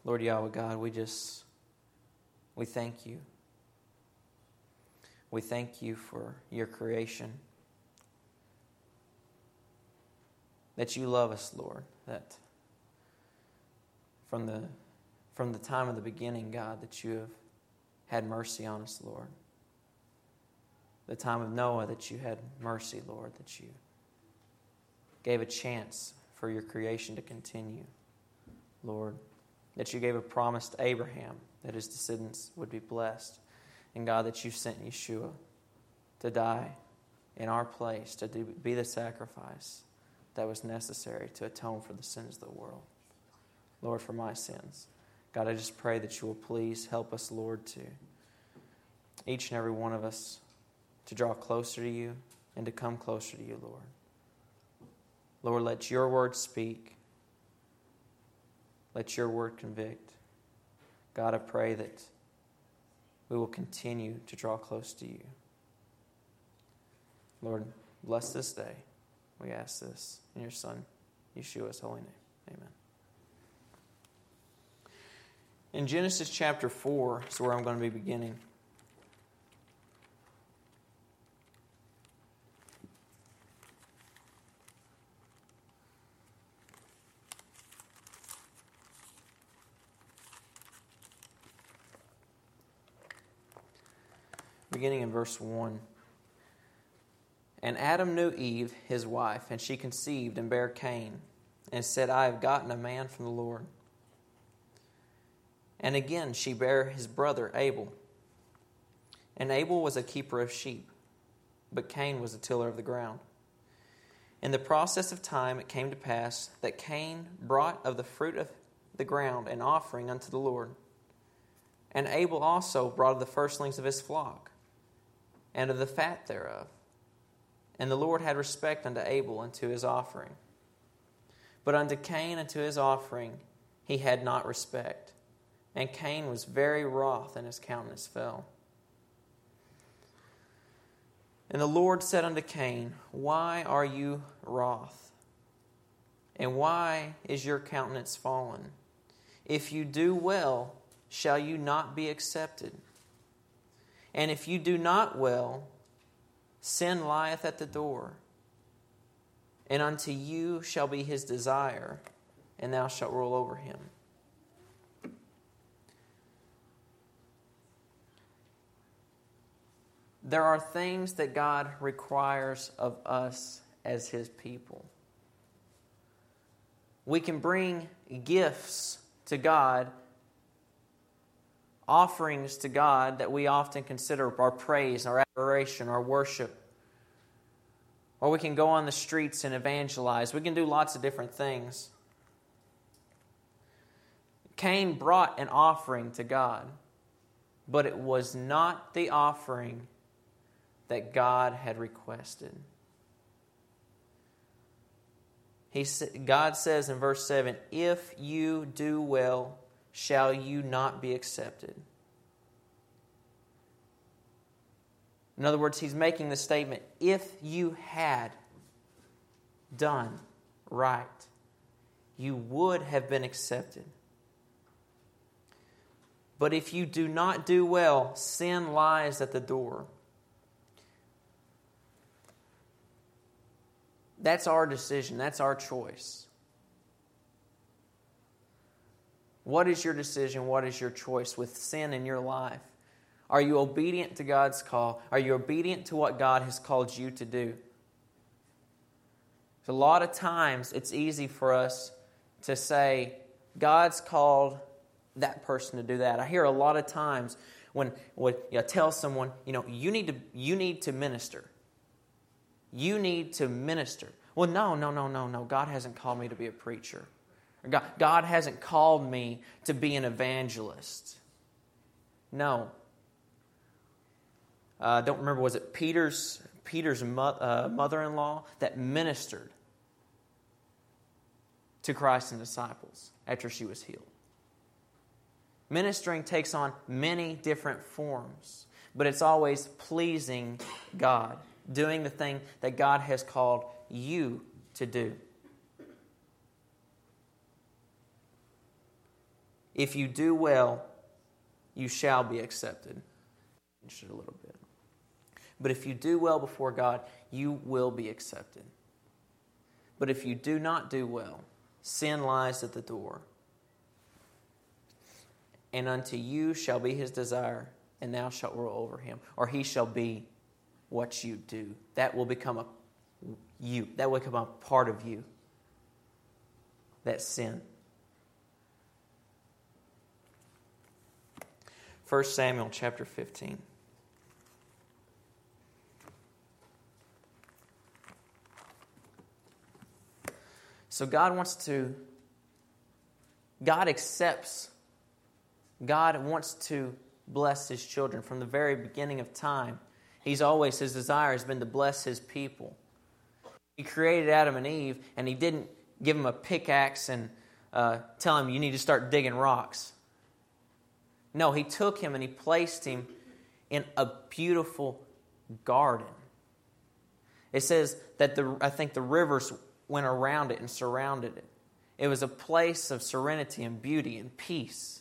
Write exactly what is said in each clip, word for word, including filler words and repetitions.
Lord Yahweh God, we just, we thank you. We thank you for your creation. That you love us, Lord. That from the, from the time of the beginning, God, that you have had mercy on us, Lord. The time of Noah, that you had mercy, Lord. That you gave a chance for your creation to continue, Lord. That you gave a promise to Abraham that his descendants would be blessed. And God, that you sent Yeshua to die in our place, to do, be the sacrifice that was necessary to atone for the sins of the world. Lord, for my sins. God, I just pray that you will please help us, Lord, to each and every one of us to draw closer to you and to come closer to you, Lord. Lord, let your word speak. Let your word convict. God, I pray that we will continue to draw close to you. Lord, bless this day. We ask this in your Son, Yeshua's holy name. Amen. In Genesis chapter four is where I'm going to be beginning. Beginning in verse one. And Adam knew Eve, his wife, and she conceived and bare Cain, and said, I have gotten a man from the Lord. And again she bare his brother Abel. And Abel was a keeper of sheep, but Cain was a tiller of the ground. In the process of time it came to pass that Cain brought of the fruit of the ground an offering unto the Lord. And Abel also brought of the firstlings of his flock, and of the fat thereof. And the Lord had respect unto Abel and to his offering. But unto Cain and to his offering he had not respect. And Cain was very wroth, and his countenance fell. And the Lord said unto Cain, Why are you wroth? And why is your countenance fallen? If you do well, shall you not be accepted? And if you do not well, sin lieth at the door, and unto you shall be his desire, and thou shalt rule over him. There are things that God requires of us as his people. We can bring gifts to God, offerings to God that we often consider our praise, our adoration, our worship. Or we can go on the streets and evangelize. We can do lots of different things. Cain brought an offering to God, but it was not the offering that God had requested. He, God says in verse seven, If you do well, shall you not be accepted? In other words, he's making the statement, if you had done right, you would have been accepted. But if you do not do well, sin lies at the door. That's our decision. That's our choice. What is your decision? What is your choice with sin in your life? Are you obedient to God's call? Are you obedient to what God has called you to do? A lot of times it's easy for us to say, God's called that person to do that. I hear a lot of times when, when you know, tell someone, you know, you need to you need to minister. You need to minister. Well, no, no, no, no, no. God hasn't called me to be a preacher. God, God hasn't called me to be an evangelist. No. I uh, don't remember, was it Peter's Peter's mo- uh, mother-in-law that ministered to Christ and disciples after she was healed? Ministering takes on many different forms, but it's always pleasing God, doing the thing that God has called you to do. If you do well, you shall be accepted. Change it a little bit. But if you do well before God, you will be accepted. But if you do not do well, sin lies at the door. And unto you shall be his desire, and thou shalt rule over him. Or he shall be what you do. That will become a you. That will become a part of you. That sin. First Samuel chapter fifteen. So God wants to, God accepts, God wants to bless His children from the very beginning of time. He's always, His desire has been to bless His people. He created Adam and Eve, and He didn't give them a pickaxe and uh, tell them you need to start digging rocks. No, He took him and He placed him in a beautiful garden. It says that the I think the rivers went around it and surrounded it. It was a place of serenity and beauty and peace.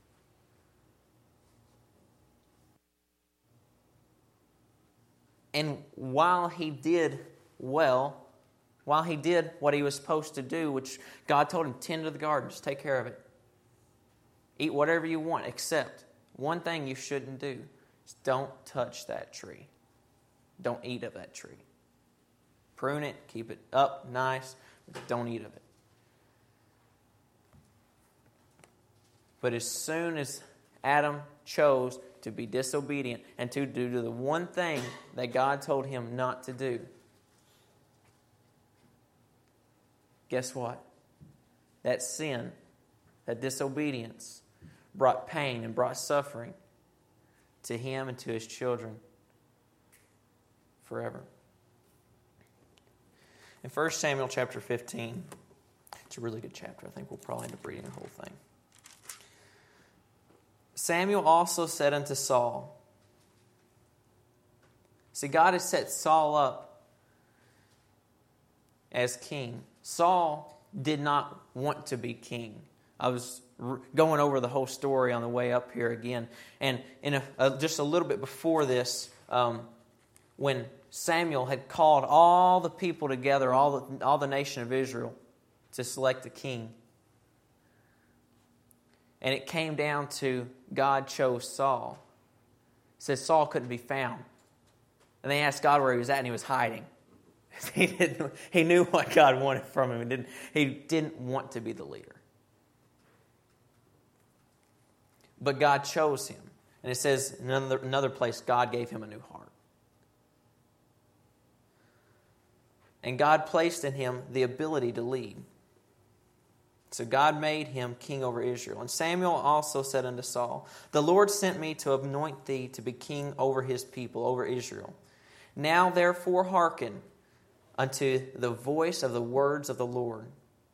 And while he did well, while he did what he was supposed to do, which God told him, tend to the garden, just take care of it. Eat whatever you want, except one thing you shouldn't do is don't touch that tree. Don't eat of that tree. Prune it, keep it up, nice, but don't eat of it. But as soon as Adam chose to be disobedient and to do the one thing that God told him not to do, guess what? That sin, that disobedience, brought pain and brought suffering to him and to his children forever. In First Samuel chapter fifteen, it's a really good chapter. I think we'll probably end up reading the whole thing. Samuel also said unto Saul, see, God has set Saul up as king. Saul did not want to be king. I was going over the whole story on the way up here again. And in a, uh, just a little bit before this, um, when Samuel had called all the people together, all the, all the nation of Israel, to select a king. And it came down to God chose Saul. It says Saul couldn't be found. And they asked God where he was at, and he was hiding. He didn't. He knew what God wanted from him. He didn't, he didn't want to be the leader. But God chose him. And it says in another, another place, God gave him a new heart. And God placed in him the ability to lead. So God made him king over Israel. And Samuel also said unto Saul, the Lord sent me to anoint thee to be king over his people, over Israel. Now therefore hearken unto the voice of the words of the Lord.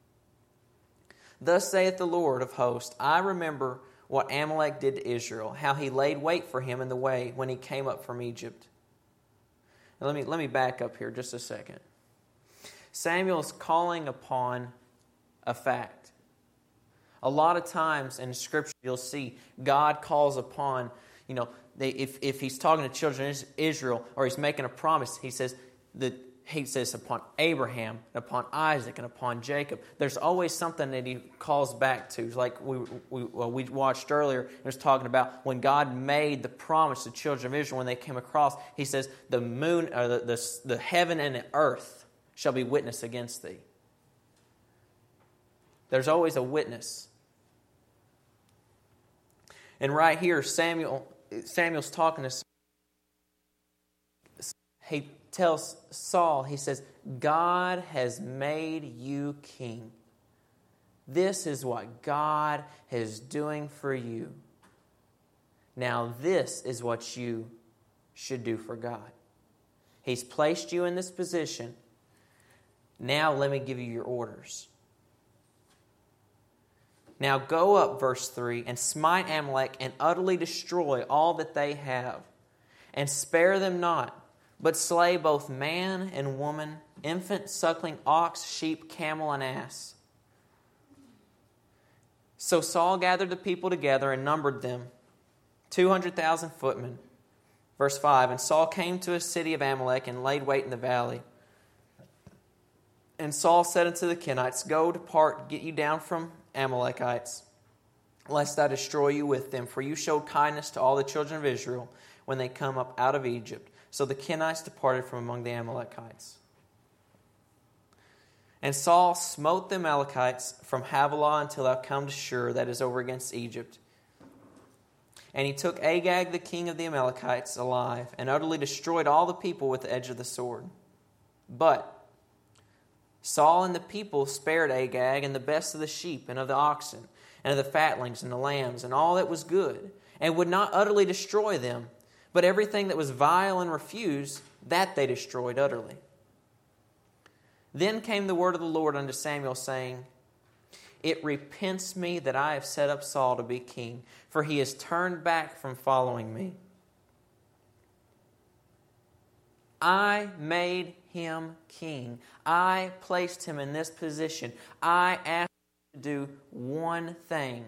Thus saith the Lord of hosts, I remember what Amalek did to Israel, how he laid wait for him in the way when he came up from Egypt. Now let me, let me back up here just a second. Samuel's calling upon a fact. A lot of times in Scripture you'll see God calls upon, you know, they, if, if he's talking to children of Israel or he's making a promise, he says that he says upon Abraham, and upon Isaac, and upon Jacob. There's always something that he calls back to. Like we we, well, we watched earlier, it was talking about when God made the promise to the children of Israel when they came across. He says the moon, or the, the, the heaven and the earth shall be witness against thee. There's always a witness. And right here, Samuel Samuel's talking to Saul. He tells Saul, he says, God has made you king. This is what God is doing for you. Now this is what you should do for God. He's placed you in this position. Now let me give you your orders. Now go up, verse three, and smite Amalek and utterly destroy all that they have, and spare them not, but slay both man and woman, infant, suckling, ox, sheep, camel, and ass. So Saul gathered the people together and numbered them, two hundred thousand footmen. Verse five, and Saul came to a city of Amalek and laid wait in the valley. And Saul said unto the Kenites, Go, depart, get you down from Amalekites, lest I destroy you with them. For you showed kindness to all the children of Israel when they come up out of Egypt. So the Kenites departed from among the Amalekites. And Saul smote the Amalekites from Havilah until thou come to Shur, that is over against Egypt. And he took Agag, the king of the Amalekites, alive, and utterly destroyed all the people with the edge of the sword. But Saul and the people spared Agag and the best of the sheep and of the oxen and of the fatlings and the lambs and all that was good, and would not utterly destroy them, but everything that was vile and refused, that they destroyed utterly. Then came the word of the Lord unto Samuel, saying, It repents me that I have set up Saul to be king, for he has turned back from following me. I made him king. I placed him in this position. I asked him to do one thing.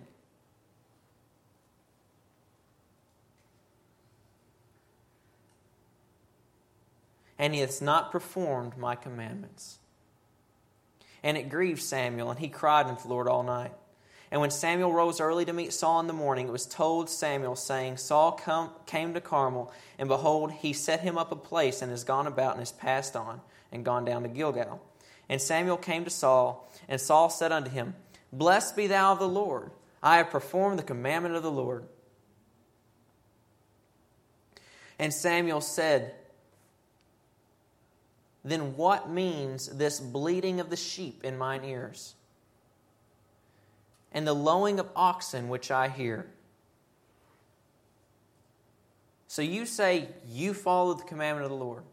And he hath not performed my commandments. And it grieved Samuel, and he cried unto the Lord all night. And when Samuel rose early to meet Saul in the morning, it was told Samuel, saying, Saul come, came to Carmel, and behold, he set him up a place, and has gone about, and has passed on, and gone down to Gilgal. And Samuel came to Saul, and Saul said unto him, Blessed be thou of the Lord. I have performed the commandment of the Lord. And Samuel said, Then what means this bleating of the sheep in mine ears, and the lowing of oxen which I hear? So you say you follow the commandment of the Lord.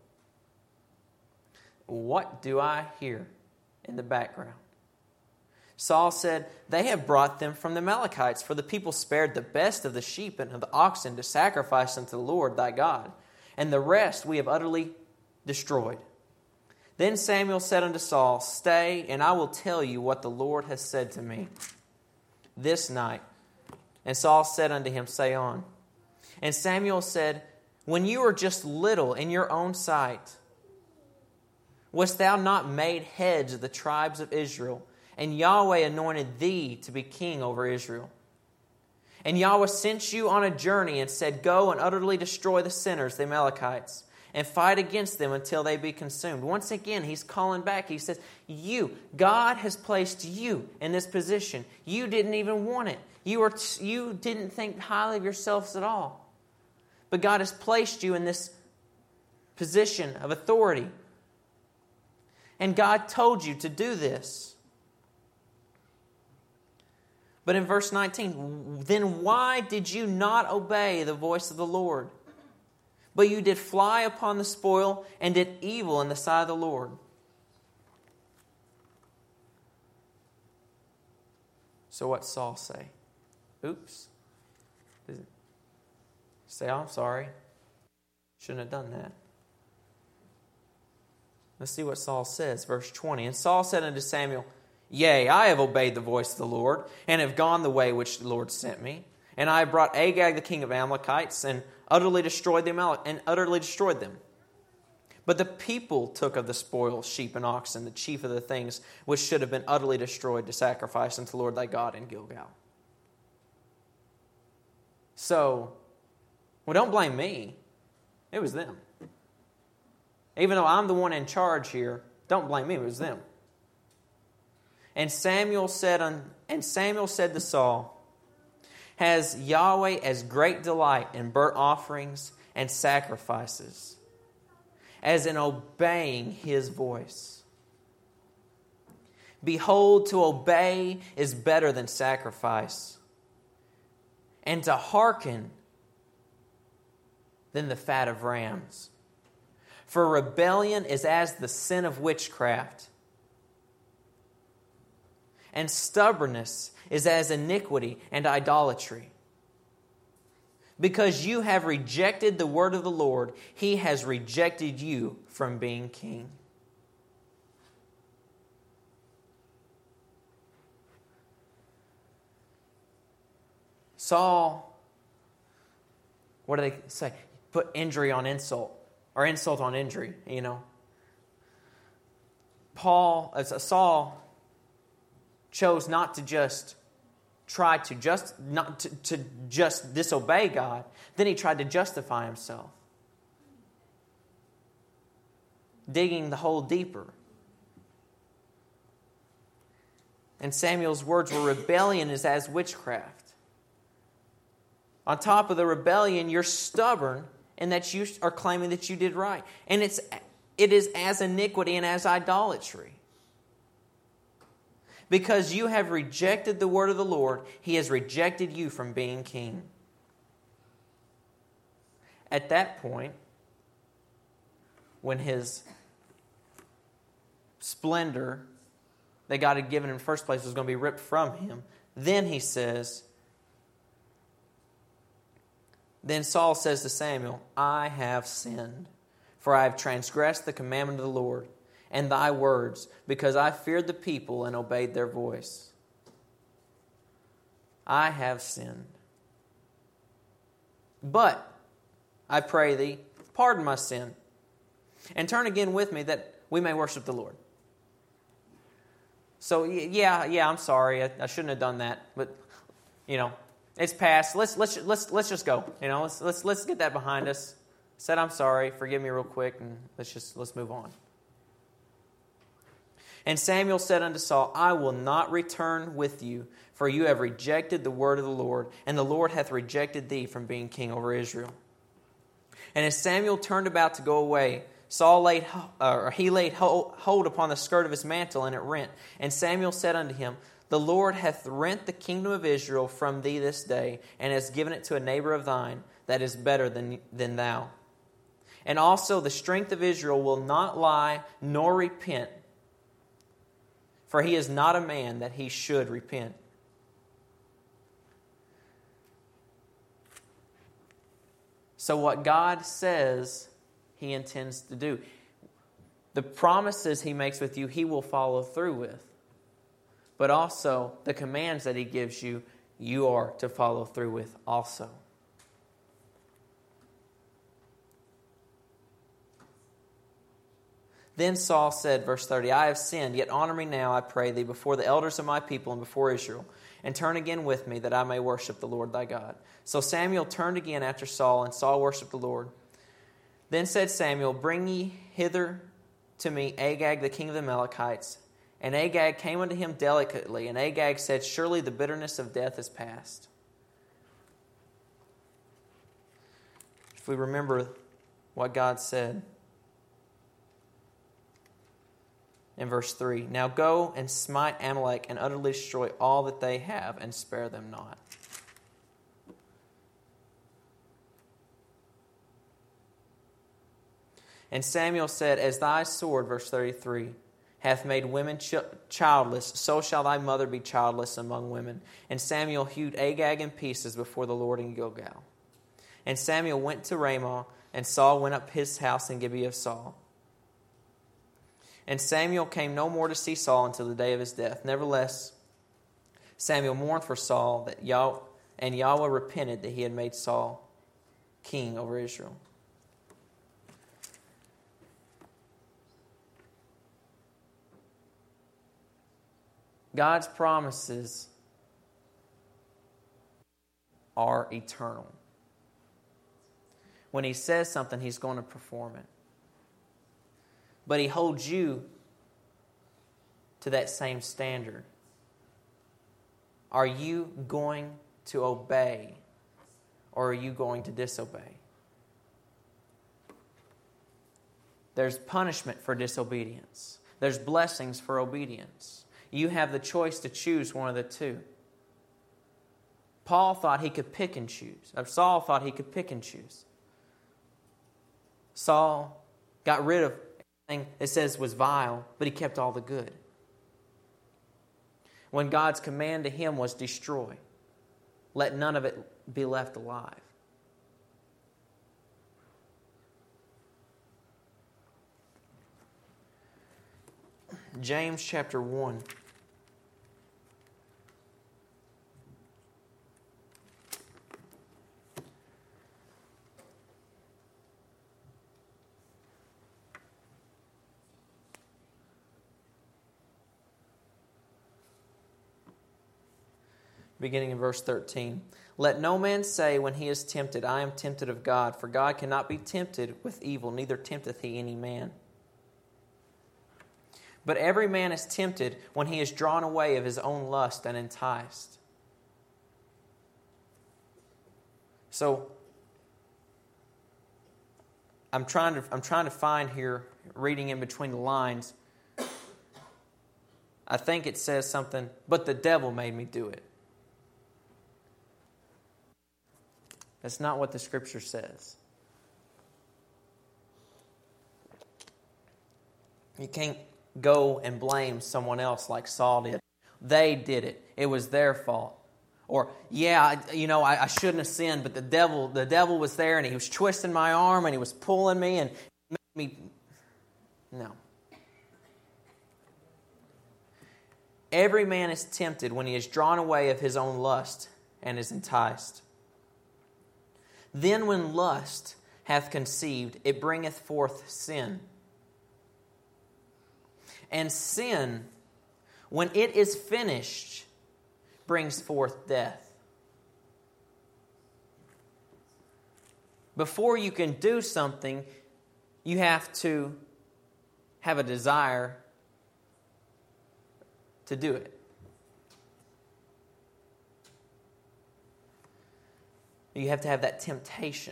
What do I hear in the background? Saul said, They have brought them from the Amalekites, for the people spared the best of the sheep and of the oxen to sacrifice unto the Lord thy God, and the rest we have utterly destroyed. Then Samuel said unto Saul, Stay, and I will tell you what the Lord has said to me this night. And Saul said unto him, Say on. And Samuel said, When you were just little in your own sight, wast thou not made heads of the tribes of Israel? And Yahweh anointed thee to be king over Israel. And Yahweh sent you on a journey and said, Go and utterly destroy the sinners, the Amalekites, and fight against them until they be consumed. Once again, he's calling back. He says, you, God has placed you in this position. You didn't even want it. You, were, you didn't think highly of yourselves at all. But God has placed you in this position of authority. And God told you to do this. But in verse nineteen, then why did you not obey the voice of the Lord? But you did fly upon the spoil and did evil in the sight of the Lord. So what did Saul say? Oops. Say, oh, I'm sorry. Shouldn't have done that. Let's see what Saul says. Verse twenty. And Saul said unto Samuel, Yea, I have obeyed the voice of the Lord, and have gone the way which the Lord sent me. And I have brought Agag the king of Amalekites, and utterly destroyed the Amalek, and utterly destroyed them. But the people took of the spoil sheep and oxen, the chief of the things which should have been utterly destroyed, to sacrifice unto the Lord thy God in Gilgal. So, well, don't blame me. It was them. Even though I'm the one in charge here, don't blame me. It was them. And Samuel said, and Samuel said to Saul, Has Yahweh as great delight in burnt offerings and sacrifices as in obeying his voice? Behold, to obey is better than sacrifice, and to hearken than the fat of rams. For rebellion is as the sin of witchcraft, and stubbornness is as iniquity and idolatry. Because you have rejected the word of the Lord, he has rejected you from being king. Saul, what do they say? Put injury on insult, or insult on injury, you know. Paul, as Saul, chose not to just try to just not to, to just disobey God. Then he tried to justify himself, digging the hole deeper. And Samuel's words were, rebellion is as witchcraft. On top of the rebellion, you're stubborn in that you are claiming that you did right. And it's it is as iniquity and as idolatry. Because you have rejected the word of the Lord, He has rejected you from being king. At that point, when his splendor that God had given him in the first place was going to be ripped from him, then he says, then Saul says to Samuel, I have sinned, for I have transgressed the commandment of the Lord and thy words, because I feared the people and obeyed their voice. I have sinned. But I pray thee, pardon my sin, and turn again with me that we may worship the Lord. So, yeah, yeah, I'm sorry. I, I shouldn't have done that. But, you know, it's past. Let's let's let's let's just go. You know, let's let's let's get that behind us. Said I'm sorry. Forgive me real quick, and let's just let's move on. And Samuel said unto Saul, I will not return with you, for you have rejected the word of the Lord, and the Lord hath rejected thee from being king over Israel. And as Samuel turned about to go away, Saul laid, or he laid hold upon the skirt of his mantle, and it rent. And Samuel said unto him, the Lord hath rent the kingdom of Israel from thee this day, and has given it to a neighbor of thine that is better than, than thou. And also the strength of Israel will not lie nor repent, for he is not a man that he should repent. So what God says He intends to do, the promises He makes with you, He will follow through with. But also the commands that He gives you, you are to follow through with also. Then Saul said, verse thirty, I have sinned, yet honor me now, I pray thee, before the elders of my people and before Israel, and turn again with me, that I may worship the Lord thy God. So Samuel turned again after Saul, and Saul worshipped the Lord. Then said Samuel, bring ye hither to me Agag, the king of the Amalekites. And Agag came unto him delicately, and Agag said, surely the bitterness of death is past. If we remember what God said in verse three, now go and smite Amalek and utterly destroy all that they have, and spare them not. And Samuel said, as thy sword, verse thirty-three, hath made women ch- childless, so shall thy mother be childless among women. And Samuel hewed Agag in pieces before the Lord in Gilgal. And Samuel went to Ramah, and Saul went up his house in Gibeah of Saul. And Samuel came no more to see Saul until the day of his death. Nevertheless, Samuel mourned for Saul, that Yah- and Yahweh repented that he had made Saul king over Israel. God's promises are eternal. When He says something, He's going to perform it. But He holds you to that same standard. Are you going to obey, or are you going to disobey? There's punishment for disobedience. There's blessings for obedience. You have the choice to choose one of the two. Paul thought he could pick and choose. Or Saul thought he could pick and choose. Saul got rid of everything it says was vile, but he kept all the good. When God's command to him was destroy, let none of it be left alive. James chapter one. beginning in verse thirteen. Let no man say when he is tempted, I am tempted of God, for God cannot be tempted with evil, neither tempteth he any man. But every man is tempted when he is drawn away of his own lust and enticed. So, I'm trying to I'm trying to find here, reading in between the lines, I think it says something, but the devil made me do it. That's not what the Scripture says. You can't go and blame someone else like Saul did. They did it. It was their fault. Or, yeah, you know, I, I shouldn't have sinned, but the devil, the devil was there and he was twisting my arm and he was pulling me and made me. No. Every man is tempted when he is drawn away of his own lust and is enticed. Then when lust hath conceived, it bringeth forth sin. And sin, when it is finished, brings forth death. Before you can do something, you have to have a desire to do it. You have to have that temptation.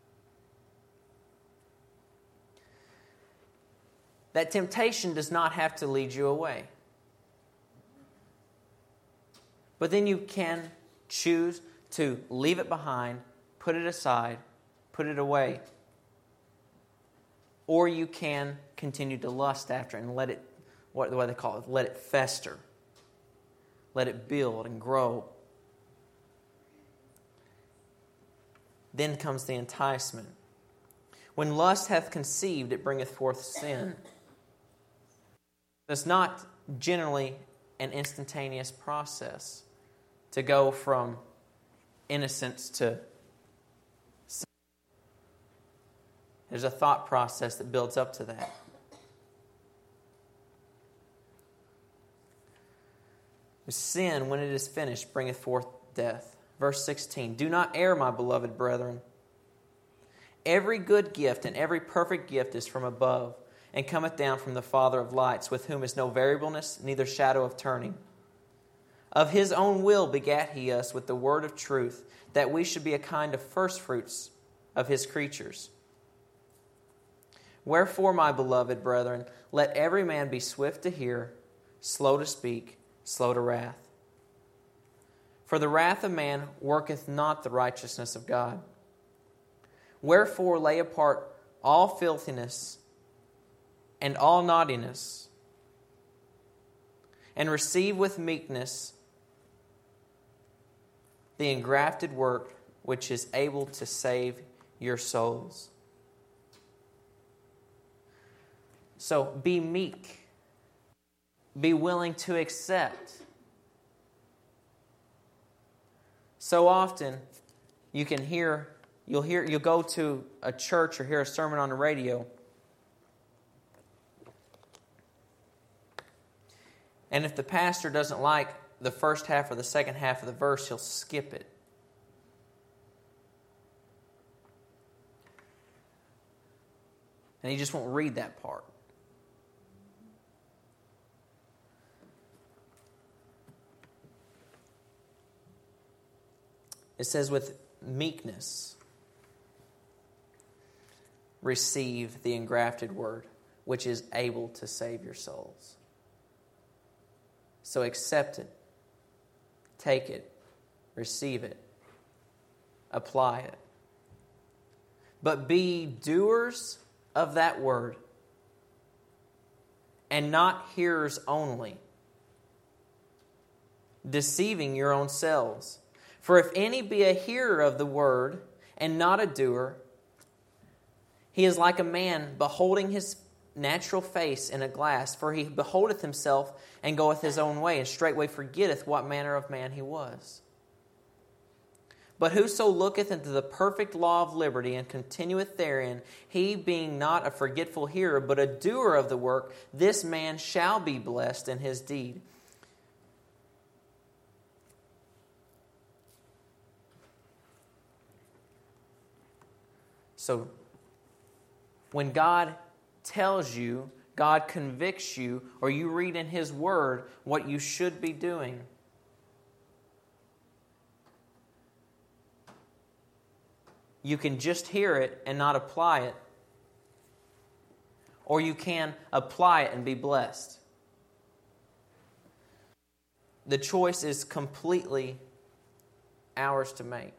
That temptation does not have to lead you away. But then you can choose to leave it behind, put it aside, put it away. Or you can continue to lust after it and let it, what do they call it, let it fester. Let it build and grow. Then comes the enticement. When lust hath conceived, it bringeth forth sin. It's not generally an instantaneous process to go from innocence to sin. There's a thought process that builds up to that. Sin, when it is finished, bringeth forth death. Verse sixteen, do not err, my beloved brethren. Every good gift and every perfect gift is from above, and cometh down from the Father of lights, with whom is no variableness, neither shadow of turning. Of his own will begat he us with the word of truth, that we should be a kind of firstfruits of his creatures. Wherefore, my beloved brethren, let every man be swift to hear, slow to speak, slow to wrath. For the wrath of man worketh not the righteousness of God. Wherefore lay apart all filthiness and all naughtiness, and receive with meekness the engrafted word which is able to save your souls. So be meek. Be willing to accept. So often you can hear, you'll hear, you'll go to a church or hear a sermon on the radio, and if the pastor doesn't like the first half or the second half of the verse, he'll skip it. And he just won't read that part. It says, with meekness, receive the engrafted word, which is able to save your souls. So accept it, take it, receive it, apply it. But be doers of that word, and not hearers only, deceiving your own selves. For if any be a hearer of the word, and not a doer, he is like a man beholding his natural face in a glass. For he beholdeth himself, and goeth his own way, and straightway forgetteth what manner of man he was. But whoso looketh into the perfect law of liberty, and continueth therein, he being not a forgetful hearer, but a doer of the work, this man shall be blessed in his deed. So when God tells you, God convicts you, or you read in His Word what you should be doing, you can just hear it and not apply it, or you can apply it and be blessed. The choice is completely ours to make.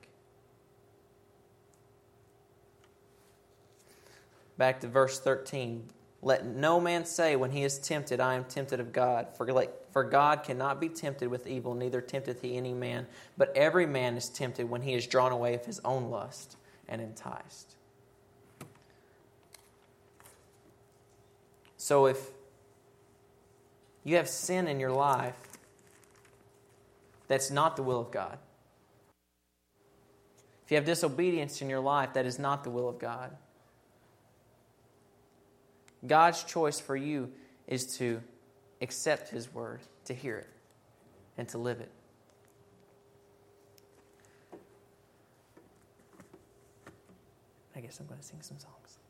Back to verse thirteen. Let no man say when he is tempted, I am tempted of God. For, like, for God cannot be tempted with evil, neither tempteth he any man. But every man is tempted when he is drawn away of his own lust and enticed. So if you have sin in your life, that's not the will of God. If you have disobedience in your life, that is not the will of God. God's choice for you is to accept His Word, to hear it, and to live it. I guess I'm going to sing some songs.